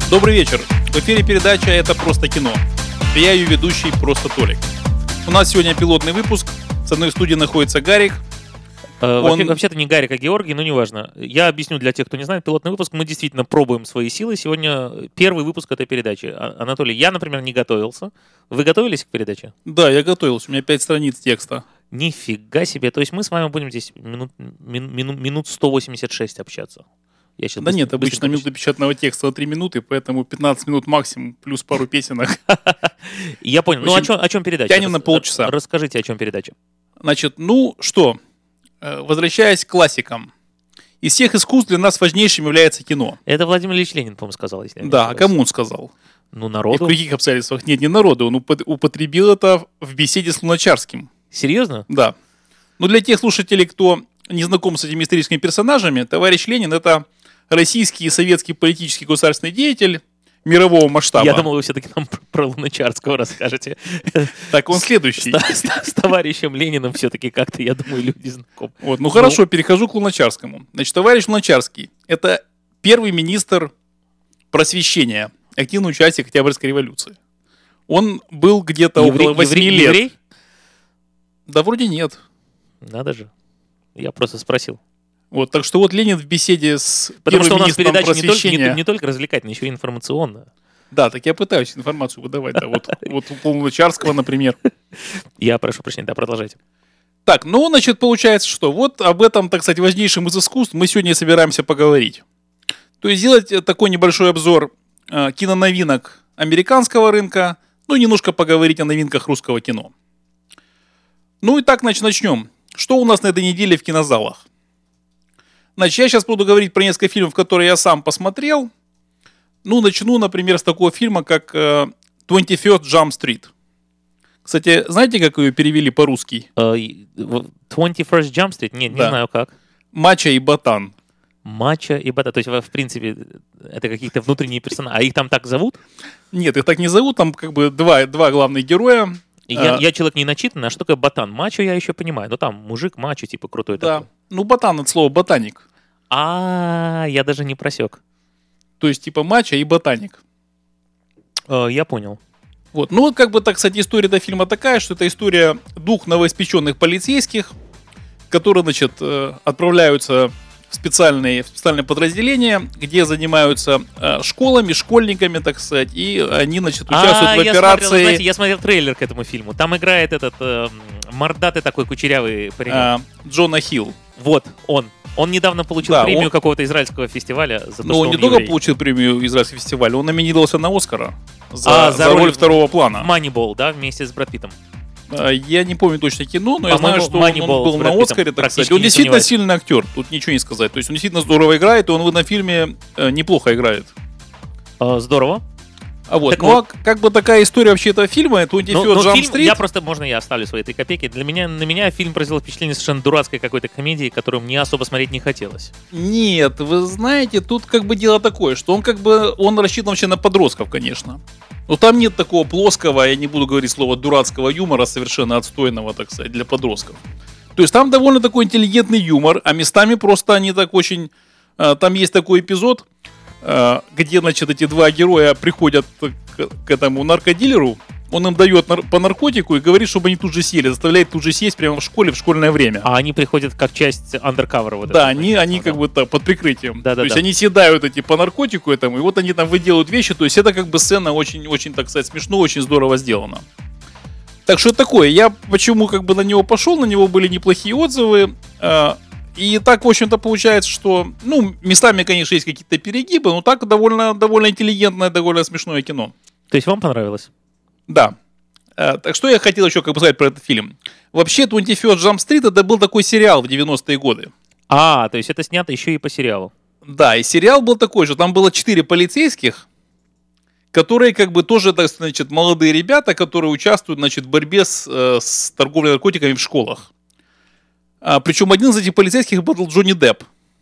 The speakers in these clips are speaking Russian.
Добрый вечер. В эфире передача «Это просто кино». Я ее ведущий Просто Толик. У нас сегодня пилотный выпуск. Со мной в студии находится Гарик. Вообще-то не Гарик, а Георгий, но неважно. Я объясню для тех, кто не знает, пилотный выпуск. Мы действительно пробуем свои силы. Сегодня первый выпуск этой передачи. Анатолий, я, например, не готовился. Вы готовились к передаче? Да, я готовился. У меня 5 страниц текста. Нифига себе. То есть мы с вами будем здесь минут 186 общаться. Да нет, обычно минуты печатного текста 3 минуты, поэтому 15 минут максимум, плюс пару песенок. Я понял. Ну о чем передача? Тянем на полчаса. Расскажите, о чем передача. Значит, возвращаясь к классикам. Из всех искусств для нас важнейшим является кино. Это Владимир Ильич Ленин, по-моему, сказал. Если да, а кому он сказал? Ну, народу. И в каких обстоятельствах? Нет, не народу. Он употребил это в беседе с Луначарским. Серьезно? Да. Но для тех слушателей, кто не знаком с этими историческими персонажами, товарищ Ленин – это российский и советский политический государственный деятель мирового масштаба. Я думал, вы все-таки нам про Луначарского расскажете. Так, он следующий. С товарищем Лениным все-таки как-то, я думаю, люди знакомы. Вот, хорошо, перехожу к Луначарскому. Значит, товарищ Луначарский – это первый министр просвещения, активный участник Октябрьской революции. Он был где-то около 8 лет. Еврей? Да вроде нет. Надо же. Я просто спросил. Вот, так что вот Ленин в беседе с Потому что у нас министром передача просвещения... не только развлекательная, еще и информационная. Да, так я пытаюсь информацию выдавать. Да, вот у Луначарского, например. Я прошу прощения, да, продолжайте. Так, значит, получается, что вот об этом, так сказать, важнейшем из искусств мы сегодня собираемся поговорить. То есть сделать такой небольшой обзор киноновинок американского рынка, немножко поговорить о новинках русского кино. И так, значит, начнем. Что у нас на этой неделе в кинозалах? Значит, я сейчас буду говорить про несколько фильмов, которые я сам посмотрел. Начну, например, с такого фильма, как 21st Jump Street. Кстати, знаете, как ее перевели по-русски? 21st Jump Street? Нет, не знаю как. Мачо и Ботан. Мачо и Ботан. То есть, в принципе, это какие-то внутренние персонажи. А их там так зовут? Нет, их так не зовут. Там как бы два главных героя. Я человек не начитанный, а что такое ботан? Мачо я еще понимаю. Там мужик мачо, типа крутой такой. Да, ботан от слова ботаник. Я даже не просек. То есть, типа мачо и ботаник. Я понял. Вот, кстати, история этого фильма такая, что это история двух новоиспеченных полицейских, которые, значит, отправляются в специальные подразделения, где занимаются школами, школьниками, так сказать, и они, значит, участвуют в операции... Я смотрел трейлер к этому фильму. Там играет этот мордатый такой кучерявый парень. Джона Хилл. Вот, он. Он недавно получил премию какого-то израильского фестиваля за то, что он не только получил премию израильского фестиваля, он номинировался на Оскара за роль второго плана. Moneyball, да, вместе с Брэд Питтом. Я не помню точно кино, но я знаю, что он был на Оскаре, так сказать. Он действительно сильный актер, тут ничего не сказать. То есть он действительно здорово играет, и он в этом фильме неплохо играет. Здорово. Как бы такая история вообще этого фильма, 21st Jump Street. Я оставлю свои 3 копейки. На меня фильм произвел впечатление совершенно дурацкой какой-то комедии, которую мне особо смотреть не хотелось. Нет, вы знаете, тут как бы дело такое, что он рассчитан вообще на подростков, конечно. Но там нет такого плоского, я не буду говорить слово дурацкого юмора, совершенно отстойного, так сказать, для подростков. То есть там довольно такой интеллигентный юмор, а местами просто они так очень... Там есть такой эпизод, где, значит, эти два героя приходят к этому наркодилеру, он им дает по наркотику и говорит, чтобы они тут же сели, заставляет тут же сесть прямо в школе в школьное время. А они приходят как часть андеркавера? Да, они как бы так, под прикрытием. То есть они седают по наркотику этому, и вот они там выделывают вещи, то есть это как бы сцена очень, так сказать, смешно, очень здорово сделана. Так что это такое, я почему как бы на него пошел, на него были неплохие отзывы, и так, в общем-то, получается, что, местами, конечно, есть какие-то перегибы, но так довольно интеллигентное, довольно смешное кино. То есть вам понравилось? Да. Так что я хотел еще сказать про этот фильм. Вообще, 21st Jump Street это был такой сериал в 90-е годы. То есть это снято еще и по сериалу. Да, и сериал был такой же. Там было 4 полицейских, которые как бы тоже, так, значит, молодые ребята, которые участвуют, значит, в борьбе с торговлей наркотиками в школах. Причем один из этих полицейских был Джонни Депп.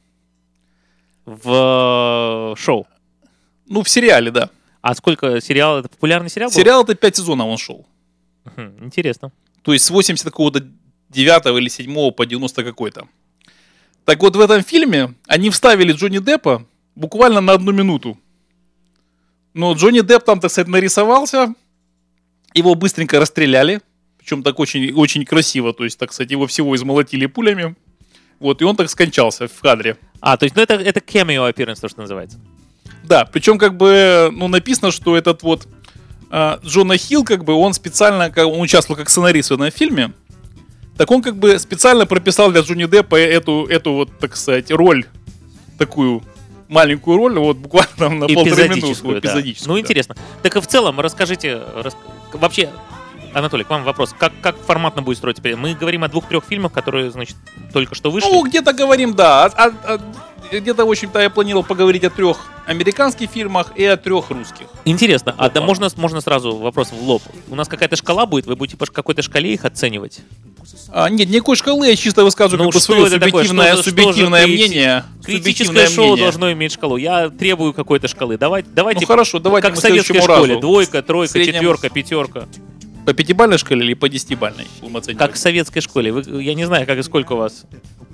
В шоу? В сериале, да. А сколько сериал? Это популярный сериал был? Сериал это 5 сезонов он шел. Интересно. То есть с 89 или 7 по 90 какой-то. Так вот в этом фильме они вставили Джонни Деппа буквально на 1 минуту. Но Джонни Депп там, так сказать, нарисовался, его быстренько расстреляли, причем так очень, очень красиво, то есть, так сказать, его всего измолотили пулями, вот, и он так скончался в кадре. То есть, ну, это cameo appearance, то, что называется. Да, причем, как бы, ну, написано, что этот вот Джона Хилл, как бы, он специально, он участвовал как сценарист в этом фильме, так он, как бы, специально прописал для Джонни Деппа эту вот, так сказать, роль, такую маленькую роль, вот, буквально на полторы минуты, эпизодическую. Ну, да. Интересно. Так и в целом, расскажите, вообще, Анатолий, к вам вопрос, как форматно будет строиться? Мы говорим о 2-3 фильмах, которые, значит, только что вышли. Ну, где-то говорим, да, где-то, в общем-то, я планировал поговорить о 3 американских фильмах и о 3 русских. Интересно. Да можно сразу вопрос в лоб. У нас какая-то шкала будет? Вы будете по какой-то шкале их оценивать? Нет, никакой шкалы, я чисто высказываю свое субъективное мнение. Критическое шоу должно иметь шкалу. Я требую какой-то шкалы. Давайте. Ну хорошо, давайте как в советской школе. 2, 3, 4, 5. По 5-бальной шкале или по 10-бальной? Как в советской школе. Я не знаю, как и сколько у вас.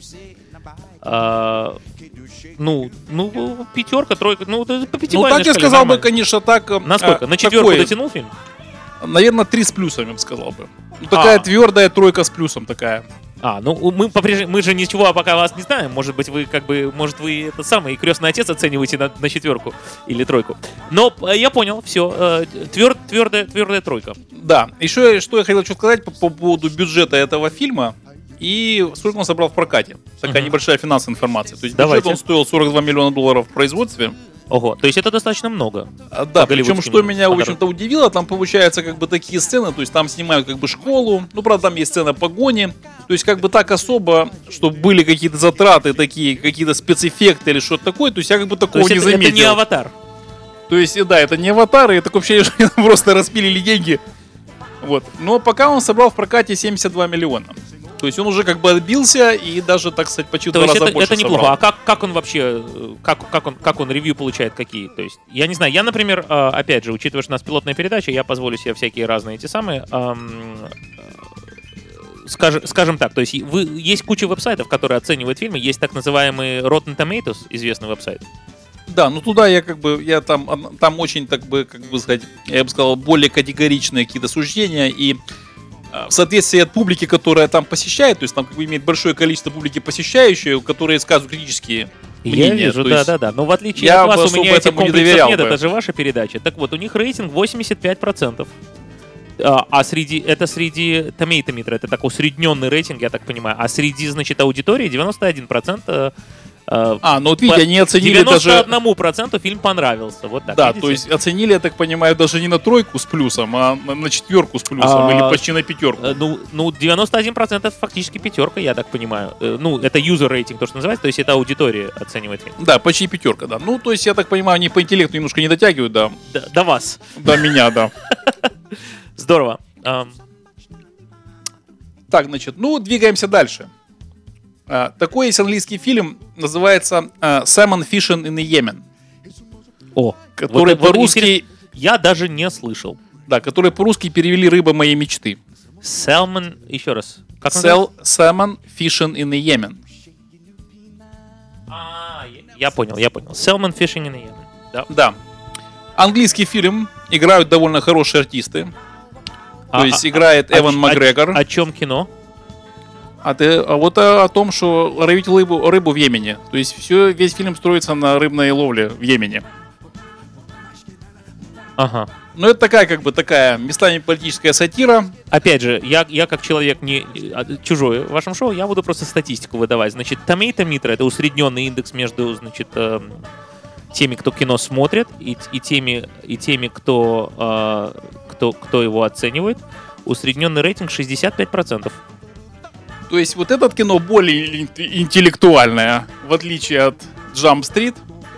5, 3, ну, по 5-бальной шкале. Ну, так я сказал бы, конечно, так. Насколько? На 4 дотянул фильм? Наверное, 3 с плюсом, я бы сказал бы. Ну, такая твердая 3 с плюсом такая. Мы же ничего пока вас не знаем. Может быть, вы это самый крестный отец оцениваете на 4 или 3. Но я понял, все. Твердая 3. Да. Еще что я хотел сказать по поводу бюджета этого фильма и сколько он собрал в прокате. Такая небольшая финансовая информация. То есть бюджет он стоил $42 миллиона в производстве. Ого, то есть это достаточно много. Да, причем, что меня, в общем-то, удивило, там получаются как бы такие сцены, то есть там снимают как бы школу, ну, правда, там есть сцена погони, то есть как бы так особо, чтобы были какие-то затраты такие, какие-то спецэффекты или что-то такое, то есть я как бы такого не заметил. Это не «Аватар». То есть, да, это не «Аватар», и такое ощущение, что просто распилили деньги. Вот. Но пока он собрал в прокате 72 миллиона. То есть он уже как бы отбился и даже, так сказать, почти в 2 раза больше это неплохо. А как он вообще, как он ревью получает какие? То есть, я не знаю, я, например, опять же, учитывая, что у нас пилотная передача, я позволю себе всякие разные эти самые, скажем так, то есть есть куча веб-сайтов, которые оценивают фильмы, есть так называемый Rotten Tomatoes, известный веб-сайт. Да, ну туда я там очень, как бы сказать, я бы сказал, более категоричные какие-то суждения и в соответствии от публики, которая там посещает, то есть там как бы имеет большое количество публики посещающей, которые сказывают критические мнения. Я вижу, да. Но в отличие от вас, у меня этих комплексов нет, это же ваша передача. Так вот, у них рейтинг 85%. Среди Tomato Meter, это такой усредненный рейтинг, я так понимаю, а среди, значит, аудитории 91%. Ну вот видите, они оценили 91% фильм понравился. Вот так, да, видите? То есть оценили, я так понимаю, даже не на 3 с плюсом, а на 4 с плюсом, или почти на 5. 91% фактически 5, я так понимаю. Это user рейтинг, то, что называется, то есть это аудитория оценивает фильм. Да, почти 5, да. Ну, то есть, я так понимаю, они по интеллекту немножко не дотягивают, да. До вас. До меня, да. Здорово. Так, значит, двигаемся дальше. Такой есть английский фильм, называется «Salmon Fishing in the Yemen». Который по-русски... Я даже не слышал. Да, который по-русски перевели «Рыба моей мечты». Salmon, еще раз. Как называется? Salmon Fishing in the Yemen. Я понял. Salmon Fishing in the Yemen. Да. Английский фильм, играют довольно хорошие артисты. То есть играет Эван Макгрегор. О чем кино? Вот о том, что ловить рыбу в Йемене. То есть весь фильм строится на рыбной ловле в Йемене. Ага. Ну, это такая местами политическая сатира. Опять же, я как человек не чужой в вашем шоу, я буду просто статистику выдавать. Значит, Tomato Meter — это усредненный индекс между, значит, теми, кто кино смотрит, и теми, кто его оценивает. Усредненный рейтинг 65%. То есть вот это кино более интеллектуальное, в отличие от Jump Street.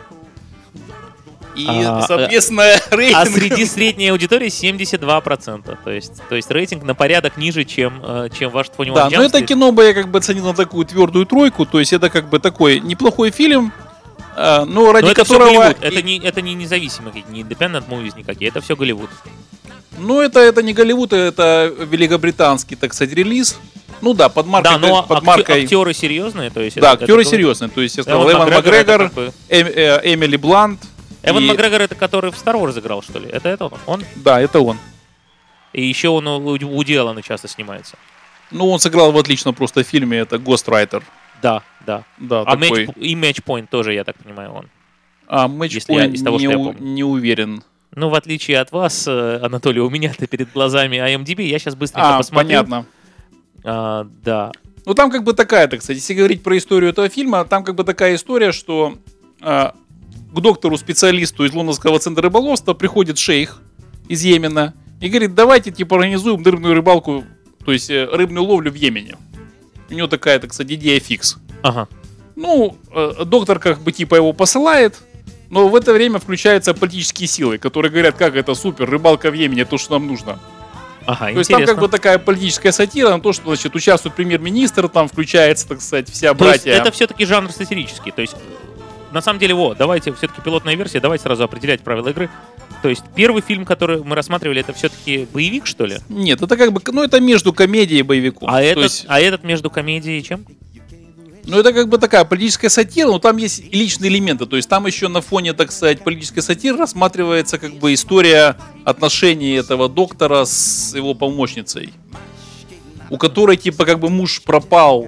И, соответственно, рейтинг... А среди средней аудитории 72%. То есть рейтинг на порядок ниже, чем ваш 21 Jump Street. Да, но это кино бы я оценил на такую твердую 3. То есть это такой неплохой фильм, но ради это которого... Это не независимые, не independent movies никакие, это все Голливуд. Ну, это не Голливуд, это великобританский, так сказать, релиз. Ну да, под маркой. Да, но актеры серьезные, то есть. Да, актеры серьезные. То есть, я сказал, Эван Макгрегор, Эмили Блант, Эван Макгрегор, это который в Star Wars играл, что ли? Это он? Да, это он. И еще он у Вуди Аллена часто снимается. Ну, он сыграл в отличном просто фильме, это Ghostwriter. Да. Такой... И Match Point тоже, я так понимаю, он. Match Point не уверен. Ну, в отличие от вас, Анатолий, у меня-то перед глазами IMDb, я сейчас быстренько посмотрю. Понятно. Да. Ну, там как бы такая-то, кстати, если говорить про историю этого фильма, там как бы такая история, что к доктору-специалисту из Лондонского центра рыболовства приходит шейх из Йемена и говорит, давайте, типа, организуем рыбную рыбалку, то есть рыбную ловлю в Йемене. У него такая, так сказать, идея фикс. Ага. Ну, доктор как бы типа его посылает, но в это время включаются политические силы, которые говорят, как это супер, рыбалка в Йемене, то, что нам нужно. Ага, то есть там как бы такая политическая сатира на то, что, значит, участвует премьер-министр, там включается, так сказать, вся то братья. Есть это все-таки жанр сатирический, то есть на самом деле, давайте все-таки пилотная версия, давайте сразу определять правила игры. То есть первый фильм, который мы рассматривали, это все-таки боевик, что ли? Нет, это как бы, это между комедией и боевиком. А этот между комедией и чем? Ну, это как бы такая политическая сатира, но там есть и личные элементы. То есть там еще на фоне, так сказать, политической сатиры рассматривается как бы история отношений этого доктора с его помощницей, у которой типа как бы муж пропал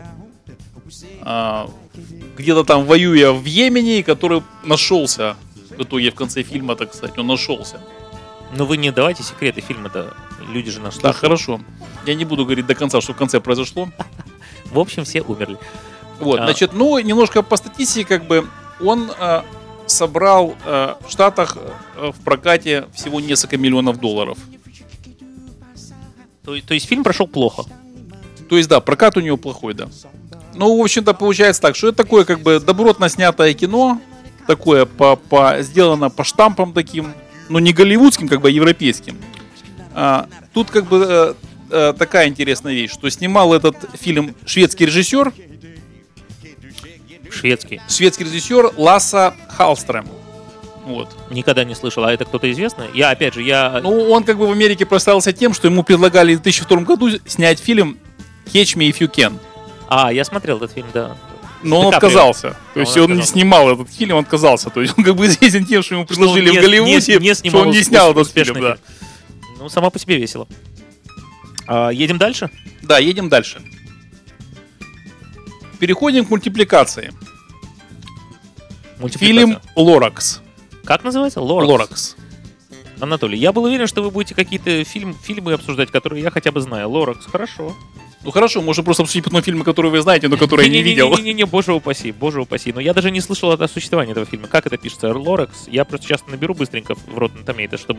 где-то там воюя в Йемене, и который нашелся в итоге в конце фильма, так сказать, он нашелся. Ну вы не давайте секреты фильма-то, люди же нашли. Да, хорошо. Я не буду говорить до конца, что в конце произошло. В общем, все умерли. Вот, значит, немножко по статистике, как бы, он собрал в Штатах в прокате всего несколько миллионов долларов. То есть фильм прошел плохо? То есть, да, прокат у него плохой, да. Ну, в общем-то, получается так, что это такое, как бы, добротно снятое кино, такое сделано по штампам таким, но не голливудским, как бы, а европейским. Тут, как бы, такая интересная вещь, что снимал этот фильм шведский режиссер. Шведский режиссер Лассе Халлстрöm. Вот. Никогда не слышал. А это кто-то известный? Ну, он как бы в Америке прославился тем, что ему предлагали в 2002 году снять фильм Catch Me If You Can. Я смотрел этот фильм, да. Но он отказался. То есть он не снимал этот фильм, он отказался. То есть он как бы известен тем, что ему предложили в Голливуде, что он не снял этот фильм. Да. Ну, само по себе весело. Едем дальше? Да, едем дальше. Переходим к мультипликации. Фильм «Лоракс». Как называется? «Лоракс». Анатолий, я был уверен, что вы будете какие-то фильмы обсуждать, которые я хотя бы знаю. «Лоракс», хорошо. Ну хорошо, можно просто обсудить потом фильмы, которые вы знаете, но которые я не видел. Не-не-не, боже упаси. Но я даже не слышал о существовании этого фильма. Как это пишется? «Лоракс». Я просто сейчас наберу быстренько в Rotten Tomatoes, чтобы...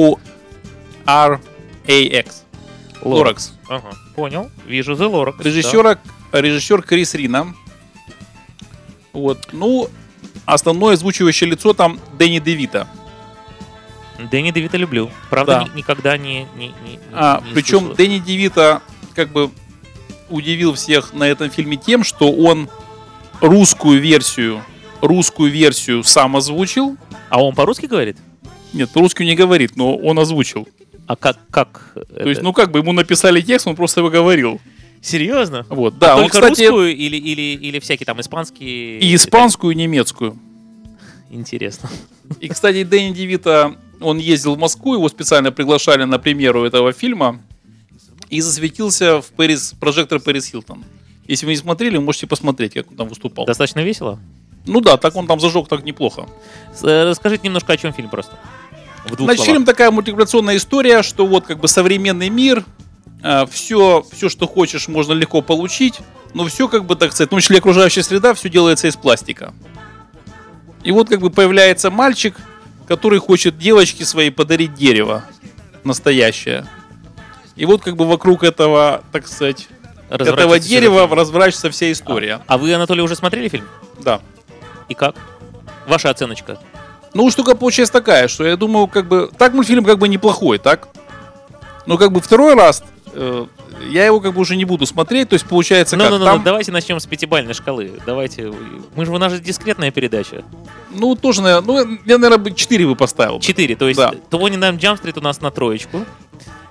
L-O-R-A-X. «Лоракс». Ага, понял. Вижу «The Lorax». Режиссер Крис Рина. Вот. Ну, основное озвучивающее лицо там Дэнни Девито. Дэнни Девито люблю. Правда, да. Никогда не причем слышал. Дэнни Девито как бы удивил всех на этом фильме тем, что он русскую версию сам озвучил. А он по-русски говорит? Нет, по-русски не говорит, но он озвучил. А как? То есть, как бы ему написали текст, он просто его говорил. Серьезно? Вот, да. Он, только кстати, русскую или всякие там испанские? И испанскую, и немецкую. Интересно. И, кстати, Дэнни Девито, он ездил в Москву, его специально приглашали на премьеру этого фильма и засветился в прожектор Пэрис Хилтон. Если вы не смотрели, вы можете посмотреть, как он там выступал. Достаточно весело? Ну да, так он там зажег так неплохо. Расскажите немножко, о чем фильм просто. Значит, фильм такая мультипликационная история, что вот как бы современный мир, все, что хочешь, можно легко получить, но все, как бы, так сказать, в том числе окружающая среда, все делается из пластика. И вот как бы появляется мальчик, который хочет девочке своей подарить дерево настоящее. И вот как бы вокруг этого, так сказать, этого дерева разворачивается вся история. А вы, Анатолий, уже смотрели фильм? Да. И как? Ваша оценочка? Ну, штука получается такая, что я думаю, как бы, так мультфильм как бы неплохой, так? Но как бы второй раз я его как бы уже не буду смотреть, то есть получается там... Давайте начнем с пятибалльной шкалы. Давайте. У нас же дискретная передача. Ну, тоже, наверное, я, наверное, 4 бы поставил. 4, то есть да. 29 Jump Street у нас на 3.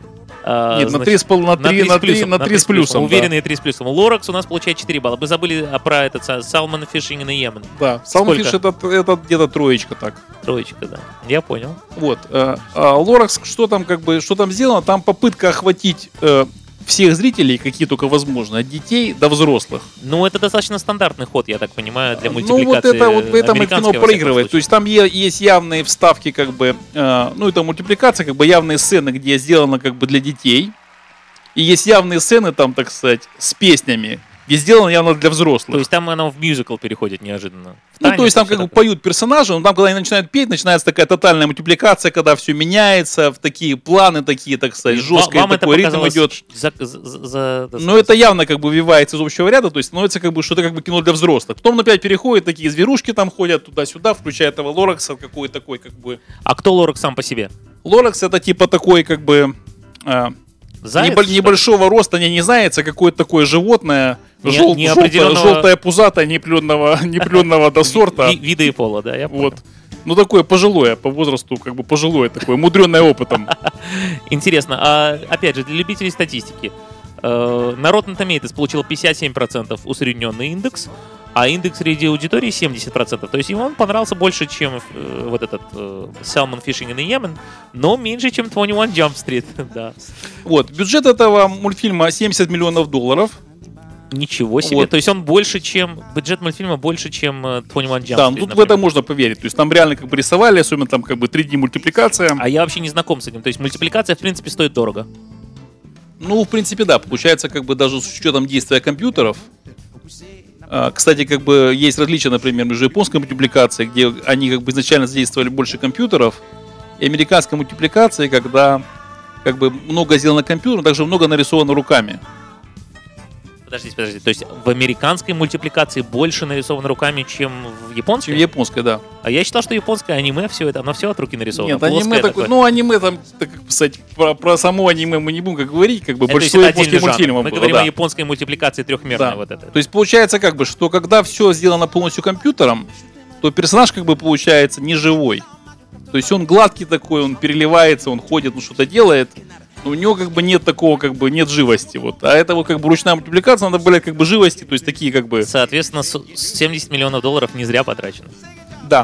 Нет, на 3 с плюсом. Уверенные 3 с плюсом. Лоракс у нас получает 4 балла. Вы забыли про этот Salmon Fishing in Yemen. Да, Salmon Fish это где-то 3 так. 3, да. Я понял. Вот. Лоракс, что там сделано? Там попытка охватить всех зрителей, какие только возможно, от детей до взрослых. Ну, это достаточно стандартный ход, я так понимаю, для мультипликации. Ну, вот это в кино проигрывает. То есть там есть явные вставки, это мультипликация, явные сцены, где сделано для детей. И есть явные сцены там, так сказать, с песнями, где сделано явно для взрослых. То есть там оно в мюзикл переходит неожиданно. То есть там поют персонажи, но там, когда они начинают петь, начинается такая тотальная мультипликация, когда все меняется в такие планы, такие, так сказать, жесткие, такой ритм идет. Но это явно вывивается из общего ряда, то есть становится что-то кино для взрослых. Потом опять переходят, такие зверушки там ходят туда-сюда, включая этого Лоракса, какой-то такой А кто Лоракс сам по себе? Лоракс это типа такой Заяц, небольшого роста, не заяц, а какое-то такое животное, желтое пузатое, непленного до сорта. Вида и пола, да, я понял. Вот. Ну, такое пожилое, по возрасту, пожилое такое, мудренное опытом. Интересно, опять же, для любителей статистики. На Rotten Tomatoes получил 57% усредненный индекс, а индекс среди аудитории 70%. То есть ему он понравился больше, чем вот этот Salmon Fishing in Yemen, но меньше, чем 21 Jump Street. Да. Вот, бюджет этого мультфильма $70 миллионов. Ничего себе. Вот. То есть он больше, чем... Бюджет мультфильма больше, чем 21 Jump Street. Да, тут в это можно поверить. То есть там реально рисовали, особенно там 3D мультипликация. А я вообще не знаком с этим. То есть мультипликация, в принципе, стоит дорого. Ну, в принципе, да. Получается, даже с учетом действия компьютеров. Кстати, есть различия, например, между японской мультипликацией, где они изначально задействовали больше компьютеров, и американской мультипликацией, когда много сделано компьютером, также много нарисовано руками. Подождите. То есть в американской мультипликации больше нарисовано руками, чем в японской? Чем в японской, да. А я считал, что японское аниме, оно все от руки нарисовано. Нет, аниме такое. Ну, аниме там, кстати, про само аниме мы не будем говорить, большинство японских мультфильмов. Мы говорим о японской мультипликации трехмерной. Да. Вот это. То есть получается, что когда все сделано полностью компьютером, то персонаж получается не живой. То есть он гладкий такой, он переливается, он ходит, что-то делает. Но у него нет такого, нет живости. Вот. А это ручная мультипликация, надо более живости, то есть такие Соответственно, $70 миллионов не зря потрачено. Да.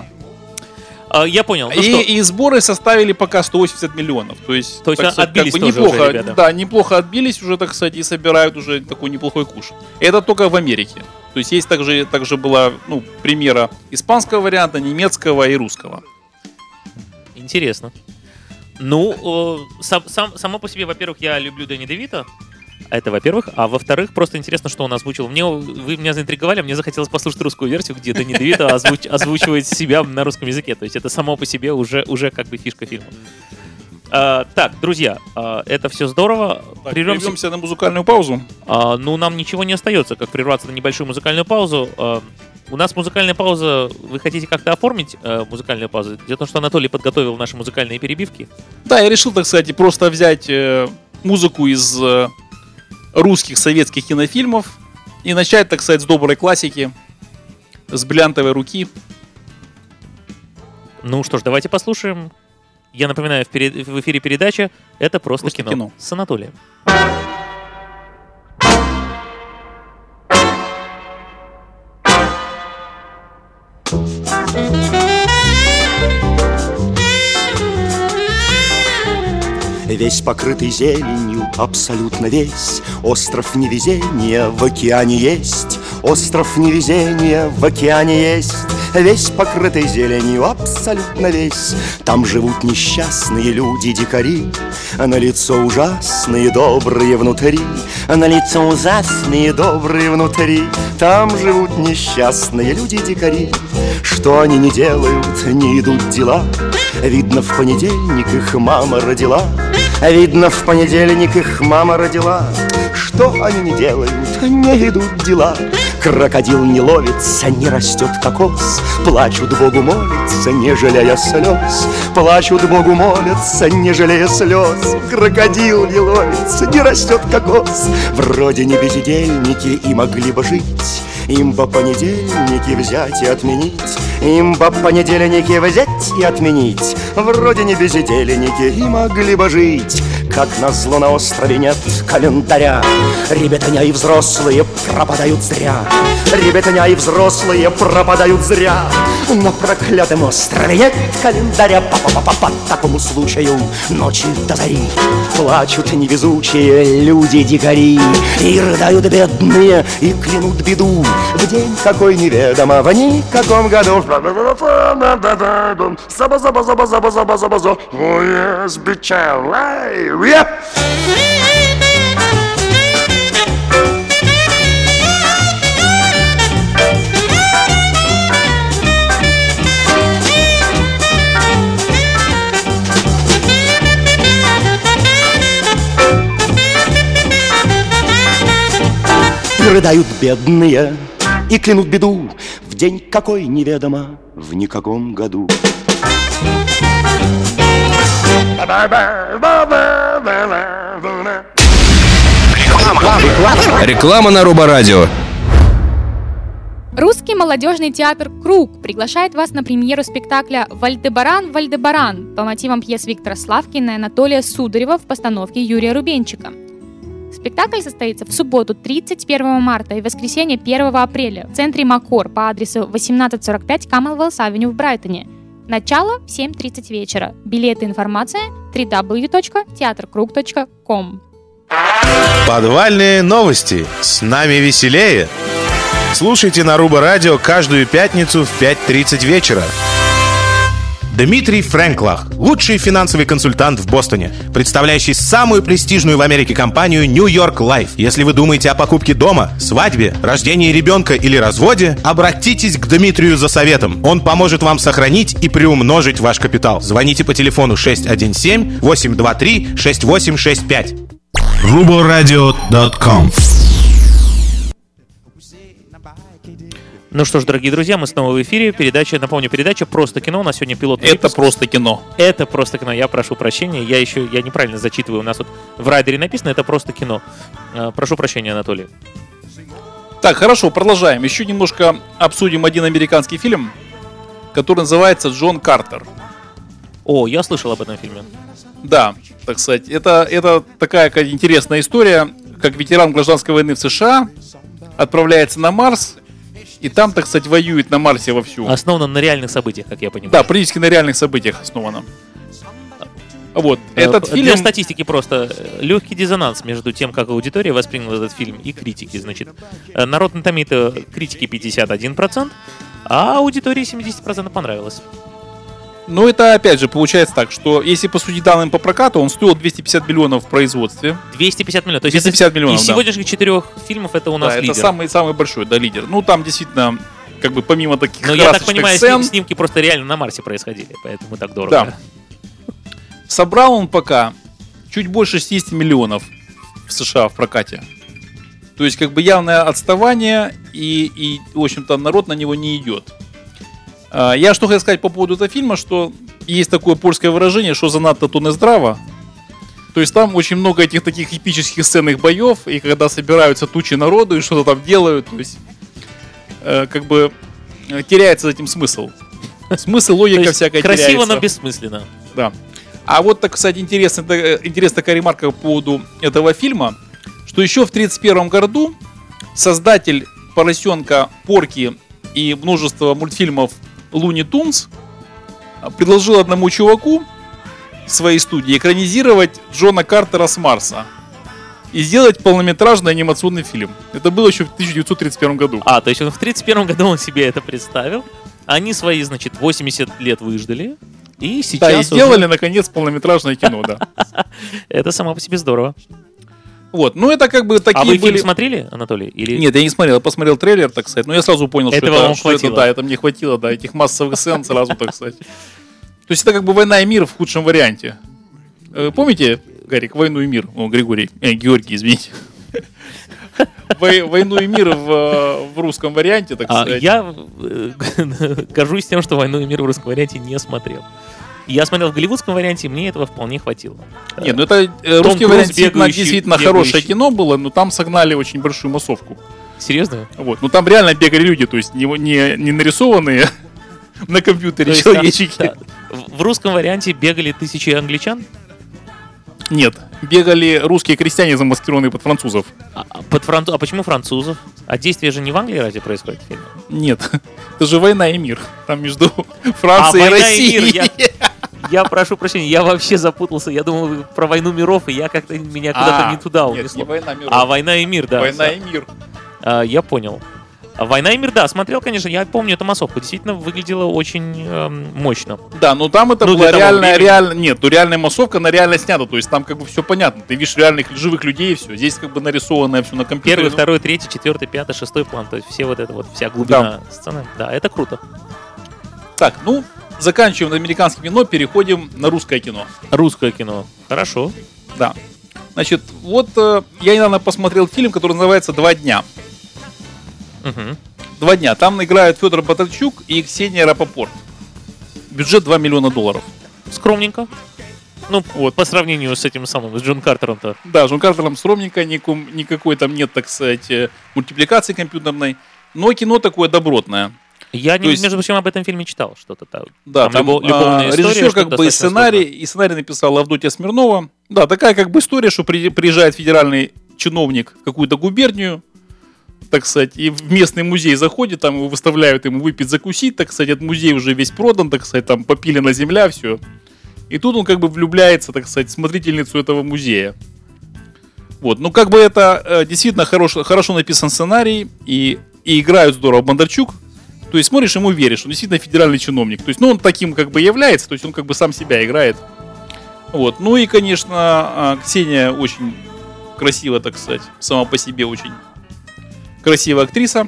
Я понял. И сборы составили пока 180 миллионов. То есть отбились тоже неплохо, уже, ребята. Да, неплохо отбились уже, так сказать, и собирают уже такой неплохой куш. Это только в Америке. То есть есть также была премьера испанского варианта, немецкого и русского. Интересно. Ну, само по себе, во-первых, я люблю Дэнни Девито. Это, во-первых. А во-вторых, просто интересно, что он озвучил. Вы меня заинтриговали, мне захотелось послушать русскую версию, где Дэнни Девито озвучивает себя на русском языке. То есть это само по себе уже фишка фильма. Так, друзья, это все здорово. Прервемся на музыкальную паузу. Нам ничего не остается, как прерваться на небольшую музыкальную паузу. У нас музыкальная пауза. Вы хотите как-то оформить музыкальную паузу? Дело в том, что Анатолий подготовил наши музыкальные перебивки. Да, я решил, так сказать, просто взять музыку из русских советских кинофильмов и начать, так сказать, с доброй классики, с бриллиантовой руки. Ну что ж, давайте послушаем. Я напоминаю, в эфире передача «Это просто кино» с Анатолием. Весь покрытый зеленью, абсолютно весь. Остров невезения в океане есть. Остров невезения в океане есть. Весь покрытый зеленью, абсолютно весь. Там живут несчастные люди-дикари, на лицо ужасные, добрые внутри. На лицо ужасные, добрые внутри. Там живут несчастные люди-дикари. Что они не делают, не идут дела. Видно, в понедельник их мама родила. Видно, в понедельник их мама родила. Что они не делают, не идут дела. Крокодил не ловится, не растет кокос. Плачут Богу молятся, не жалея слез. Плачут Богу молятся, не жалея слез. Крокодил не ловится, не растет кокос. Вроде не бездельники и могли бы жить. Им бы понедельники взять и отменить. Им бы понедельники взять и отменить. Вроде не бездельники и могли бы жить. Как назло на острове нет календаря. Ребятня и взрослые пропадают зря. Ребятня и взрослые пропадают зря. На проклятом острове нет календаря. По такому случаю ночи до зари плачут невезучие люди-дикари. И рыдают бедные, и клянут беду. В день какой неведомо, в никаком году. Заба-заба-заба-заба-заба-заба. Yes, bitch, yep. Рыдают бедные и клянут беду. В день какой неведомо, в никаком году. Реклама на Роборадио. Русский молодежный театр «Круг» приглашает вас на премьеру спектакля «Вальдебаран, Вальдебаран» по мотивам пьес Виктора Славкина и Анатолия Сударева в постановке Юрия Рубенчика. Спектакль состоится в субботу 31 марта и воскресенье 1 апреля в центре Макор по адресу 1845 Commonwealth-Авеню в Брайтоне. Начало в 7:30 вечера. Билеты и информация www.teatrkrug.com. Подвальные новости. С нами веселее. Слушайте на Роборадио каждую пятницу в 5:30 вечера. Дмитрий Фрэнклах, лучший финансовый консультант в Бостоне, представляющий самую престижную в Америке компанию New York Life. Если вы думаете о покупке дома, свадьбе, рождении ребенка или разводе, обратитесь к Дмитрию за советом. Он поможет вам сохранить и приумножить ваш капитал. Звоните по телефону 617-823-6865. Ruboradio.com. Ну что ж, дорогие друзья, мы снова в эфире. Передача «Просто кино». У нас сегодня пилотный Это выпуск. просто кино. Это просто кино. Я прошу прощения. Я неправильно зачитываю. У нас вот в райдере написано «Это просто кино». Прошу прощения, Анатолий. Так, хорошо, продолжаем. Еще немножко обсудим один американский фильм, который называется «Джон Картер». О, я слышал об этом фильме. Да, так сказать, это такая интересная история, как ветеран гражданской войны в США отправляется на Марс, и там, так сказать, воюет на Марсе вовсю. Основано на реальных событиях, как я понимаю. Да, практически на реальных событиях основано. Вот, этот фильм... Для статистики просто легкий диссонанс между тем, как аудитория восприняла этот фильм, и критики. Значит, на Rotten Tomatoes критики 51%, а аудитории 70% понравилось. Но это, опять же, получается так, что если посудить данным по прокату, он стоил 250 миллионов в производстве. 250 миллионов. То есть 250 миллионов, из сегодняшних 4 фильмов это у нас да, лидер. это самый большой, да, лидер. Ну, там действительно, как бы помимо таких красочных сцен... Но я так понимаю, снимки просто реально на Марсе происходили, поэтому так дорого. Да. Собрал он пока чуть больше 60 миллионов в США в прокате. То есть, как бы явное отставание, и в общем-то, народ на него не идет. Я что хотел сказать по поводу этого фильма, что есть такое польское выражение, что занадто то не здраво. То есть там очень много этих таких эпических сценных боев, и когда собираются тучи народу и что-то там делают, то есть как бы теряется этим смысл. Смысл, логика всякая теряется. Красиво, но бессмысленно. Да. А вот, так сказать, интересная такая ремарка по поводу этого фильма, что еще в 1931 году создатель «Поросенка», «Порки» и множество мультфильмов Луни Тунс предложил одному чуваку в своей студии экранизировать Джона Картера с Марса и сделать полнометражный анимационный фильм. Это было еще в 1931 году. То есть он в 1931 году он себе это представил. Они свои, значит, 80 лет выждали. И сейчас да, и сделали, наконец, полнометражное кино, да. Это само по себе здорово. Вот, ну это как бы такие были... А вы были... фильм смотрели, Анатолий? Или... Нет, я не смотрел, я посмотрел трейлер, так сказать, но я сразу понял, что это мне хватило, да, этих массовых сцен сразу, так сказать. То есть это как бы «Война и мир» в худшем варианте. Помните, Гарик, «Войну и мир»? О, Григорий, Георгий, извините. «Войну и мир» в русском варианте, так сказать. Я горжусь тем, что «Войну и мир» в русском варианте не смотрел. Я смотрел в голливудском варианте, и мне этого вполне хватило. Нет, ну это русский вариант действительно хорошее кино было, но там согнали очень большую массовку. Серьезно? Вот, ну там реально бегали люди, то есть не нарисованные на компьютере человечки. В русском варианте бегали тысячи англичан? Нет, бегали русские крестьяне, замаскированные под французов. А почему французов? А действие же не в Англии разве происходит в фильме? Нет, это же «Война и мир». Там между Францией и Россией. Я прошу прощения, я вообще запутался. Я думал, вы про «Войну миров», и я как-то меня куда-то не туда унесло. Нет, не «Война миров». А «Война и мир», да. «Война и мир». Я понял. «Война и мир», да, смотрел, конечно, я помню эту массовку. Действительно выглядела очень мощно. Да, но там это была реальная массовка, она реально снята. То есть там как бы все понятно. Ты видишь реальных живых людей и все. Здесь как бы нарисованное все на компьютере. Первый, второй, третий, четвертый, пятый, шестой план. То есть все вот это вот, вся глубина сцены. Да, это круто. Так, ну, заканчиваем американским кино, переходим на русское кино. Русское кино. Хорошо. Да. Значит, вот я недавно посмотрел фильм, который называется «Два дня». Угу. 2 дня. Там играют Федор Бондарчук и Ксения Рапопорт. Бюджет $2 миллиона. Скромненько. Ну, вот, по сравнению с этим самым, с Джон Картером-то. Да, с Джон Картером скромненько, никакой там нет, так сказать, мультипликации компьютерной. Но кино такое добротное. Я, между прочим, об этом фильме читал что-то там. Да, там любовная история, режиссер как бы и сценарий написала Авдотья Смирнова. Да, такая как бы история, что приезжает федеральный чиновник в какую-то губернию, так сказать, и в местный музей заходит, там его выставляют, ему выпить, закусить, так сказать, этот музей уже весь продан, так сказать, там попилена земля, все. И тут он как бы влюбляется, так сказать, в смотрительницу этого музея. Вот, ну как бы это действительно хорошо написан сценарий, и играют здорово. Бондарчук, то есть смотришь, ему веришь, он действительно федеральный чиновник. То есть, ну он таким как бы является, то есть он как бы сам себя играет. Вот, ну и, конечно, Ксения очень красиво, так сказать, сама по себе очень красивая актриса.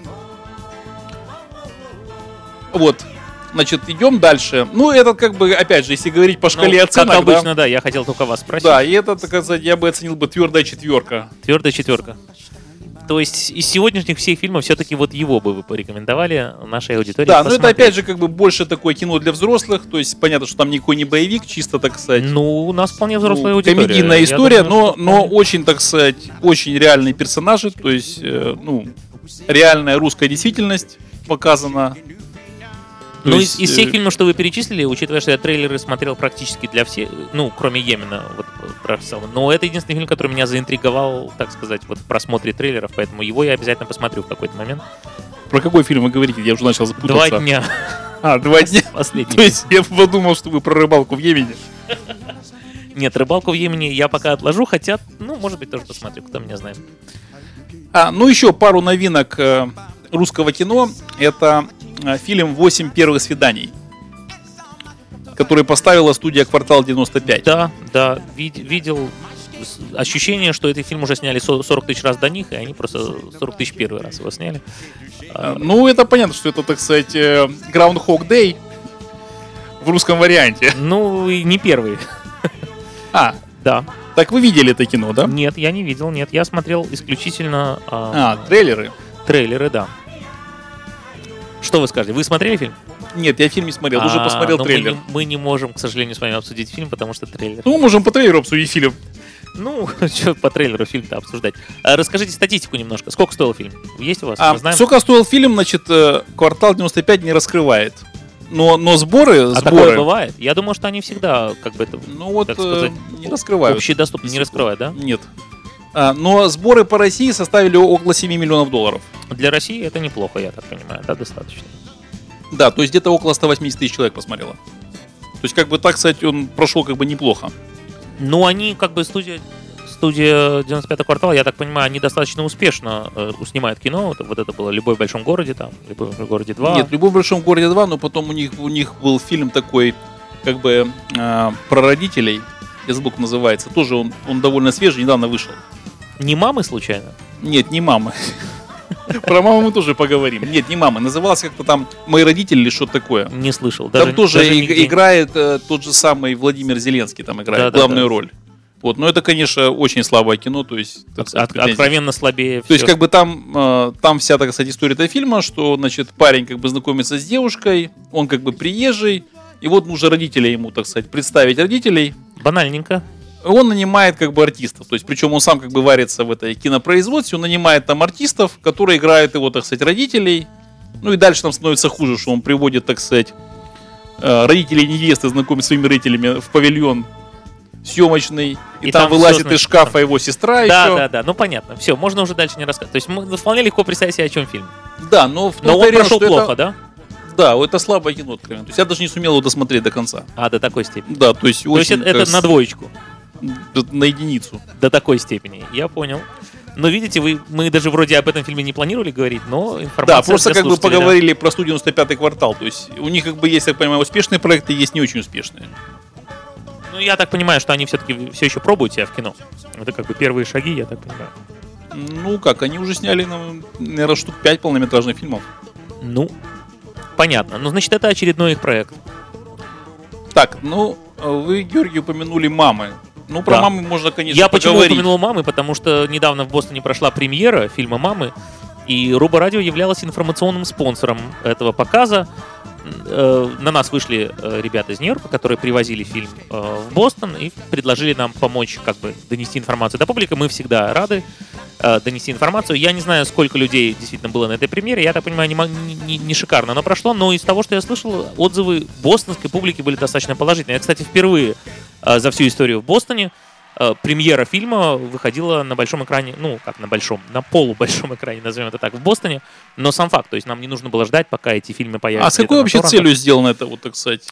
Вот. Значит, идем дальше. Ну, это как бы, опять же, если говорить по шкале оценок, как обычно, да, я хотел только вас спросить. Да, и это, так сказать, я бы оценил бы твердая 4. Твердая 4. То есть из сегодняшних всех фильмов все-таки вот его бы вы порекомендовали нашей аудитории посмотреть. Да, но это опять же как бы больше такое кино для взрослых, то есть понятно, что там никакой не боевик, чисто, так сказать. Ну, у нас вполне взрослая аудитория. Комедийная история, думаю, но очень, так сказать, очень реальные персонажи, то есть, ну, реальная русская действительность показана. Ну, из всех фильмов, что вы перечислили, учитывая, что я трейлеры смотрел практически для всех, ну, кроме Йемена, вот, но это единственный фильм, который меня заинтриговал, так сказать, вот в просмотре трейлеров, поэтому его я обязательно посмотрю в какой-то момент. Про какой фильм вы говорите? Я уже начал запутаться. 2 дня. 2 дня? Последний. То есть я подумал, что вы про рыбалку в Йемене. Нет, рыбалку в Йемене я пока отложу, хотя, ну, может быть, тоже посмотрю, кто меня знает. Ну, еще пару новинок русского кино. Это фильм «8 первых свиданий», который поставила студия «Квартал 95». Да, видел ощущение, что этот фильм уже сняли 40 тысяч раз до них, и они просто 40 тысяч первый раз его сняли. Ну, это понятно, что это, так сказать, Groundhog Day в русском варианте. Ну, и не первый. Да. Так вы видели это кино, да? Нет, я не видел, нет. Я смотрел исключительно... трейлеры? Трейлеры, да. Что вы скажете? Вы смотрели фильм? Нет, я фильм не смотрел, уже посмотрел трейлер. Мы не можем, к сожалению, с вами обсудить фильм, потому что трейлер. Ну, можем по трейлеру обсудить фильм. Ну, что по трейлеру фильм-то обсуждать. Расскажите статистику немножко. Сколько стоил фильм? Есть у вас? Сколько стоил фильм, значит, «Квартал 95» не раскрывает. Но сборы... такое бывает? Я думаю, что они всегда, как бы это... Ну вот, не раскрывают. Общедоступно не раскрывают, да? Нет. Но сборы по России составили около $7 миллионов. Для России это неплохо, я так понимаю, да, достаточно? Да, то есть где-то около 180 тысяч человек посмотрело. То есть, как бы, так сказать, он прошел как бы неплохо. Ну, они, как бы, студия 95-й квартал, я так понимаю, они достаточно успешно снимают кино. Вот это было «Любовь в большом городе», там, «Любовь в городе 2». Нет, «Любовь в большом городе 2», но потом у них был фильм такой, как бы, про родителей. Я забыл, как называется. Тоже он довольно свежий, недавно вышел. Не «Мамы» случайно? Нет, не «Мамы». Про маму мы тоже поговорим. Нет, не «Мамы». Назывался как-то там «Мои родители» или что-то такое. Не слышал. Там тоже играет тот же самый Владимир Зеленский, там играет главную роль. Вот, но это, конечно, очень слабое кино, то есть... Откровенно слабее. То есть, как бы там вся, так сказать, история этого фильма, что, значит, парень как бы знакомится с девушкой, он как бы приезжий, и вот нужно родителей ему, так сказать, представить родителей. Банальненько. Он нанимает как бы артистов, то есть, причем он сам как бы варится в этой кинопроизводстве, он нанимает там артистов, которые играют его, так сказать, родителей. Ну и дальше там становится хуже, что он приводит, так сказать, родителей невесты, знакомит с своими родителями в павильон съемочный, и там вылазит из шкафа его сестра еще. Да, ну понятно. Все, можно уже дальше не рассказывать. То есть вполне легко представить себе, о чем фильм. Да, но он прошел плохо, да? Да, это слабое кино, откровенно. То есть я даже не сумел его досмотреть до конца. До такой степени. Да, то есть очень... это на двоечку? На единицу. До такой степени, я понял. Но видите, мы даже вроде об этом фильме не планировали говорить, но информация. Да, просто как бы поговорили про студию «95-й квартал». То есть у них как бы есть, я понимаю, успешные проекты, есть не очень успешные. Ну, я так понимаю, что они все-таки все еще пробуют себя в кино. Это как бы первые шаги, я так понимаю. Ну как, они уже сняли, наверное, штук 5 полнометражных фильмов. Ну, понятно. Ну, значит, это очередной их проект. Так, вы, Георгий, упомянули «Мамы». Ну, про «Мамы» можно, конечно, Я поговорить. почему упомянул «Мамы»? Потому что недавно в Бостоне прошла премьера фильма «Мамы», и Руба Радио являлась информационным спонсором этого показа. На нас вышли ребята из Нью-Йорка, которые привозили фильм в Бостон и предложили нам помочь как бы донести информацию до публики. Мы всегда рады донести информацию. Я не знаю, сколько людей действительно было на этой премьере. Я так понимаю, не шикарно оно прошло, но из того, что я слышал, отзывы бостонской публики были достаточно положительные. Я, кстати, впервые за всю историю в Бостоне премьера фильма выходила на большом экране, на полубольшом экране, назовем это так, в Бостоне, но сам факт, то есть нам не нужно было ждать, пока эти фильмы появятся. А с какой вообще целью сделано это, вот так сказать,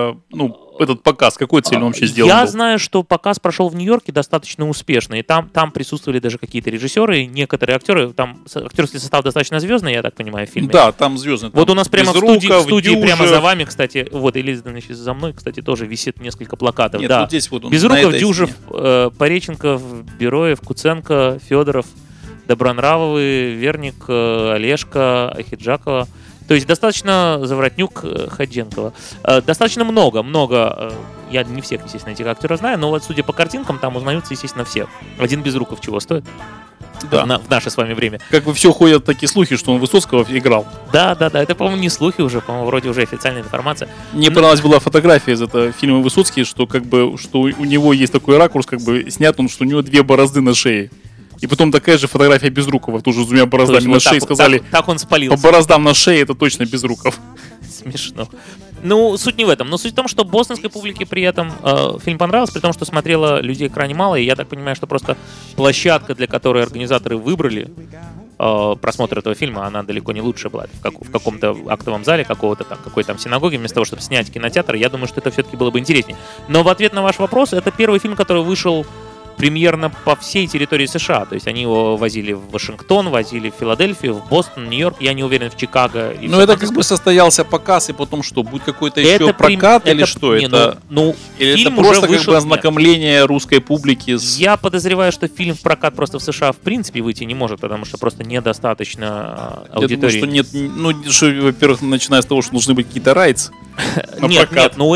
этот показ, какой целью он вообще сделан Я был? знаю, что показ прошел в Нью-Йорке достаточно успешно, и там присутствовали даже какие-то режиссеры, некоторые актеры, там актерский состав достаточно звездный, я так понимаю, в фильме. Да, там звездный. Вот у нас прямо в студии прямо за вами, кстати, вот, или значит, за мной, кстати, тоже висит несколько плакатов. Нет, да. вот здесь вот он, Безруков, Дюжев, Пореченков, Бероев, Куценко, Федоров, Добронравовый, Верник, Олежка, Ахиджакова. То есть достаточно Заворотнюк, Ходенкова. Достаточно много. Я не всех, естественно, этих актеров знаю, но вот судя по картинкам, там узнаются, естественно, все. Один Безруков чего стоит? Да. В наше с вами время. Как бы все ходят такие слухи, что он Высоцкого играл. Да. Это, по-моему, не слухи уже, по-моему, вроде уже официальная информация. Мне понравилась была фотография из этого фильма «Высоцкий», что как бы что у него есть такой ракурс, как бы снят он, что у него 2 борозды на шее. И потом такая же фотография Безрукова, тоже с 2 бороздами на шее, сказали, так он спалился. По бороздам на шее это точно Безруков. Смешно. Ну, суть не в этом. Но суть в том, что бостонской публике при этом фильм понравился, при том, что смотрело людей крайне мало. И я так понимаю, что просто площадка, для которой организаторы выбрали просмотр этого фильма, она далеко не лучшая была. В каком-то актовом зале, какой-то там синагоге, вместо того, чтобы снять кинотеатр, я думаю, что это все-таки было бы интереснее. Но в ответ на ваш вопрос, это первый фильм, который вышел примерно по всей территории США. То есть они его возили в Вашингтон, возили в Филадельфию, в Бостон, Нью-Йорк, я не уверен, в Чикаго. Но это как бы состоялся показ, и потом что, будет какой-то еще прокат или что? Или это просто как бы ознакомление русской публики с... Я подозреваю, что фильм в прокат просто в США в принципе выйти не может, потому что просто недостаточно аудитории. Я думаю, что нет, во-первых, начиная с того, что нужны быть какие-то райтс. Нет, но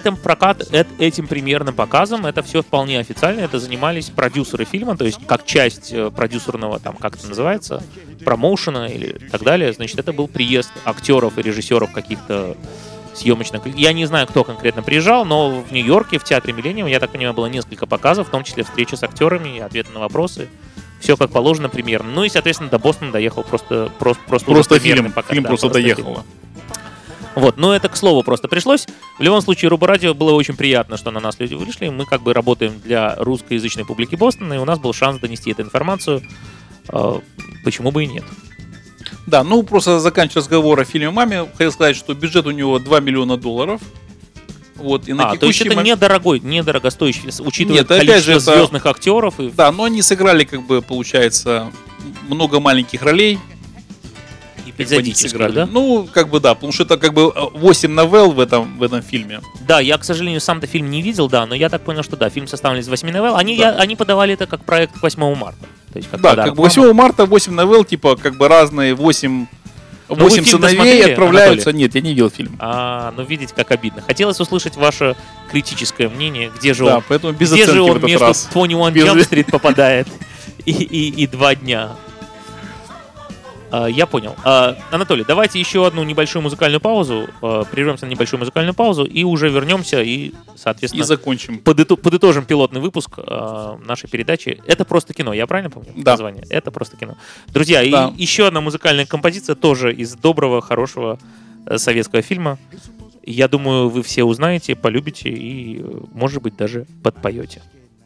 этим примерным показом это все вполне официально, это занимались продюсеры фильма, то есть как часть продюсерного, там, как это называется, промоушена или так далее. Значит, это был приезд актеров и режиссеров каких-то съемочных. Я не знаю, кто конкретно приезжал, но в Нью-Йорке, в театре Миллениум, я так понимаю, было несколько показов, в том числе встречи с актерами и ответы на вопросы. Все как положено примерно. Ну и, соответственно, до Бостона доехал просто фильм просто доехал. Вот, но это к слову просто пришлось. В любом случае, Руба Радио было очень приятно, что на нас люди вышли. Мы как бы работаем для русскоязычной публики Бостона, и у нас был шанс донести эту информацию. Почему бы и нет? Да, просто заканчивая разговор о фильме «Маме», хотел сказать, что бюджет у него $2 миллиона. Вот, и то есть это недорогостоящий, учитывая количество звездных актеров. Да, но они сыграли, как бы, получается, много маленьких ролей. Эпизодических, да? Потому что это как бы 8 новелл в этом фильме. Да, я, к сожалению, сам-то фильм не видел, да, но я так понял, что да, фильм составлен из 8 новелл. Они подавали это как проект к 8 марта. То есть, как бы 8 марта 8 новелл, типа, как бы разные 8 8 сыновей отправляются... Анатолий? Нет, я не видел фильм. Ну, видите, как обидно. Хотелось услышать ваше критическое мнение, где же да, он, поэтому без где оценки же он в этот между раз. 21 Jump Street попадает и 2 дня. Я понял. Анатолий, давайте еще одну небольшую музыкальную паузу. Прервемся на небольшую музыкальную паузу и уже вернемся и, соответственно, и закончим. Подытожим пилотный выпуск нашей передачи. Это просто кино, я правильно помню название? Это просто кино. Друзья, и еще одна музыкальная композиция тоже из доброго, хорошего советского фильма. Я думаю, вы все узнаете, полюбите и, может быть, даже подпоете.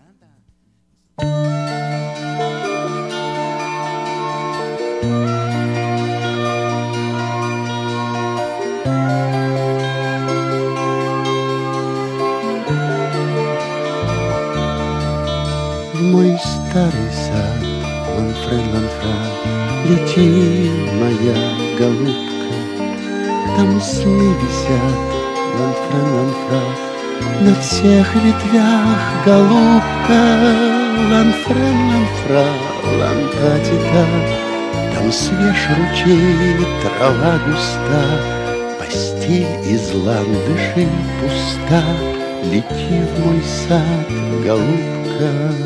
Мой старый сад, ланфре, лети, моя голубка, там сны висят, ланфре, на всех ветвях, голубка, ланфре, лантатита, там свеж ручей, трава густа, постель из ландышей пуста, лети в мой сад, голубка.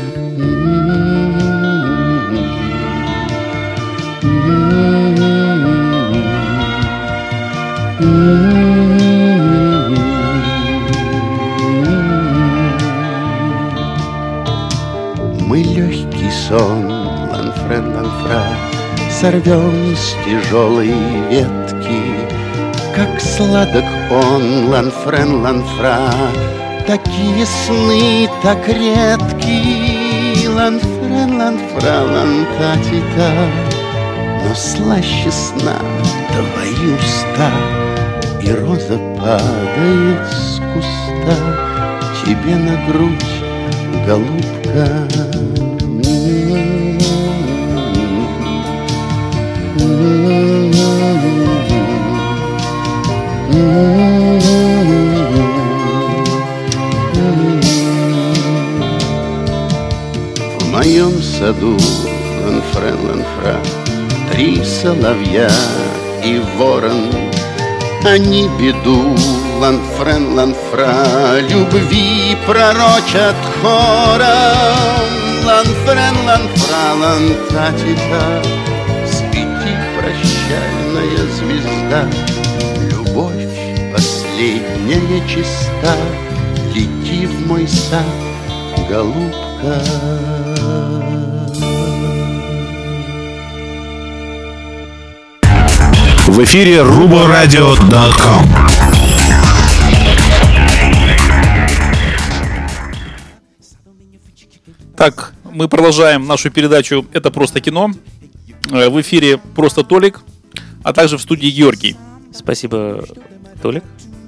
Мы легкий сон, ланфра, сорвем с тяжелой ветки, как сладок он, ланфра, такие сны так редки, ланфра, лантатита, но слаще сна твои уста, и роза падает с куста тебе на грудь, голубка. В моем саду, ланфра, 3 соловья и ворон, они беду, ланфра, любви пророчат хором, ланфра, лантатита, свети, прощальная звезда, любовь последняя чиста, лети в мой сад, голубка. В эфире ruboradio.com. Так, мы продолжаем нашу передачу «Это просто кино». В эфире просто Толик, а также в студии Георгий. Спасибо, Толик.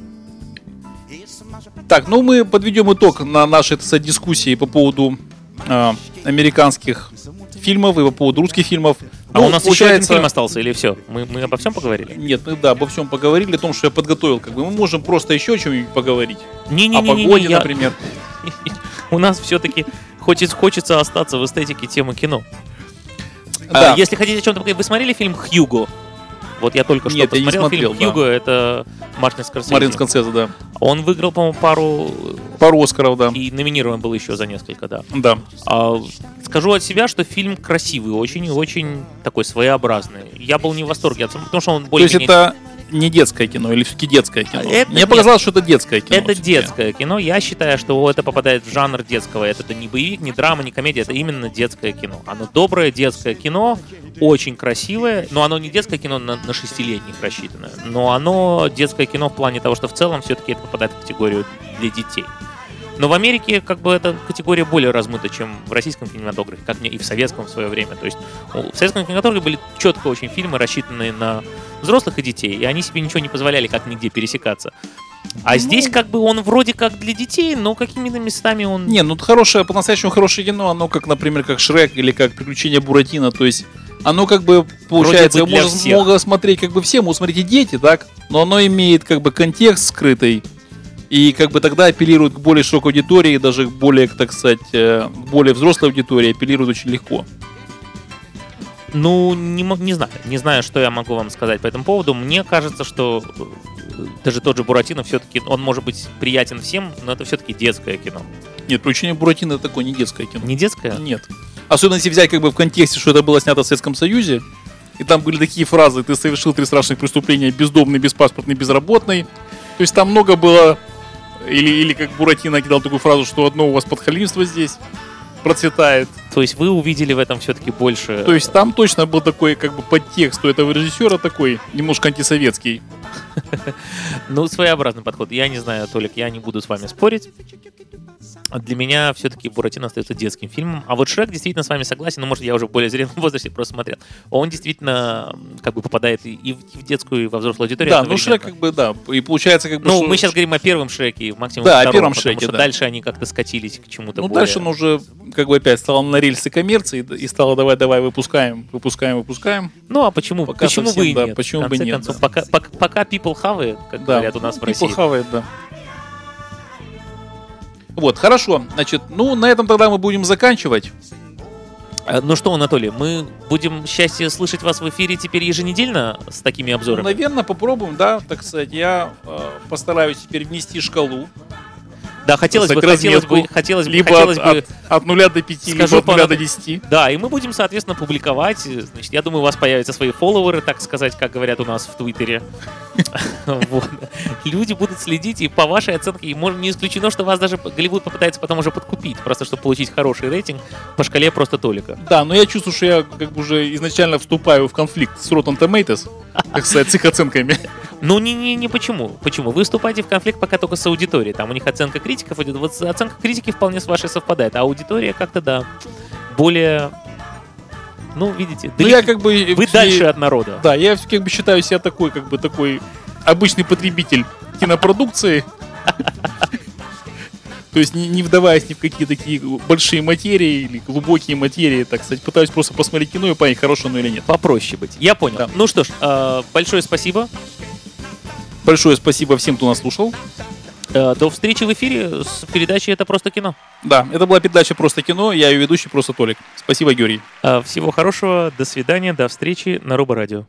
Так, ну мы подведем итог на нашей, так сказать, дискуссии по поводу американских фильмов и по поводу русских фильмов. А у нас еще один фильм остался или все? Мы обо всем поговорили? Нет, мы обо всем поговорили, о том, что я подготовил. Мы можем просто еще о чем-нибудь поговорить. О погоде, например. У нас все-таки хочется остаться в эстетике темы кино. Да. Если хотите о чем-то поговорить, вы смотрели фильм «Хьюго»? Вот я только что посмотрел фильм «Хьюго», это Мартин Скорсезе. Да. Он выиграл, по-моему, пару Оскаров, да. И номинирован был еще за несколько, да. Да. Скажу от себя, что фильм красивый, очень такой своеобразный. Я был не в восторге, потому что он более... То есть это не детское кино или все-таки детское кино? Мне показалось, что это детское кино. Это детское кино. Я считаю, что это попадает в жанр детского. Это не боевик, не драма, не комедия. Это именно детское кино. Оно доброе детское кино, очень красивое. Но оно не детское кино на 6-летних рассчитано. Но оно детское кино в плане того, что в целом все-таки это попадает в категорию для детей. Но в Америке эта категория более размыта, чем в российском кинематографе, как мне и в советском в свое время. То есть в советском кинематографе были четко очень фильмы, рассчитанные на взрослых и детей, и они себе ничего не позволяли как нигде пересекаться. А здесь он вроде как для детей, но какими-то местами он... Не, хорошее, по-настоящему хорошее кино, оно например, как Шрек или как Приключения Буратино, то есть оно получается, можно смотреть все, могут смотреть и дети, так, но оно имеет контекст скрытый, и тогда апеллирует к более широкой аудитории, даже к более, так сказать, более взрослой аудитории апеллирует очень легко. Ну, не знаю, что я могу вам сказать по этому поводу. Мне кажется, что даже тот же Буратино все-таки, он может быть приятен всем, но это все-таки детское кино. Нет, «Приключения Буратино» — это такое не детское кино. Не детское? Нет. Особенно если взять как бы в контексте, что это было снято в Советском Союзе, и там были такие фразы: «Ты совершил 3 страшных преступления: бездомный, беспаспортный, безработный». То есть там много было... Или как Буратино кидал такую фразу, что одно у вас подхалимство здесь процветает. То есть вы увидели в этом все-таки больше... То есть там точно был такой как бы подтекст у этого режиссера такой, немножко антисоветский. Ну, своеобразный подход. Я не знаю, Толик, я не буду с вами спорить. Для меня все-таки Буратино остается детским фильмом. А вот Шрек действительно с вами согласен, но, может, я уже в более зрелом возрасте просто смотрел. Он действительно как бы попадает и в детскую, и во взрослую аудиторию. Да, ну Шрек как бы, да. И получается как бы... Ну, мы сейчас говорим о первом Шреке, максимум да, втором, о первом потому Шреке, что да. Дальше они как-то скатились к чему-то Ну, более... дальше он уже как бы опять стал на рельсы коммерции и стало давай выпускаем. Ну, а почему Пока бы совсем, и да, нет? почему В конце бы нет, концов, да. пока people have it, как Да, говорят у нас в России. хавает, да. Вот, хорошо. Значит, ну, на этом тогда мы будем заканчивать. Ну что, Анатолий, мы будем счастье слышать вас в эфире теперь еженедельно с такими обзорами? Наверное, попробуем, да, так сказать. Я постараюсь теперь внести шкалу. Да, хотелось бы либо от 0 до 5, либо от 0 до 10. Да, и мы будем, соответственно, публиковать. Значит, я думаю, у вас появятся свои фолловеры, так сказать, как говорят у нас в Твиттере. Люди будут следить, и по вашей оценке, и не исключено, что вас даже Голливуд попытается потом уже подкупить, просто чтобы получить хороший рейтинг по шкале просто Толика. Да, но я чувствую, что я как бы уже изначально вступаю в конфликт с Rotten Tomatoes, так сказать, с их оценками. Ну, не почему. Почему? Вы вступаете в конфликт пока только с аудиторией. Там у них оценка критиков идет. Вот оценка критики вполне с вашей совпадает. А аудитория как-то, да, более... Ну, видите, Ну, я как бы... вы дальше от народа. Да, я как бы считаю себя такой обычный потребитель кинопродукции. То есть не вдаваясь ни в какие такие большие материи или глубокие материи, так сказать, пытаюсь просто посмотреть кино и понять, хорошее оно или нет. Попроще быть. Я понял. Да. Ну что ж, большое спасибо. Большое спасибо всем, кто нас слушал. До встречи в эфире с передачей «Это просто кино». Да, это была передача «Просто кино». Я ее ведущий, просто Толик. Спасибо, Георгий. Всего хорошего, до свидания, до встречи на Руба Радио.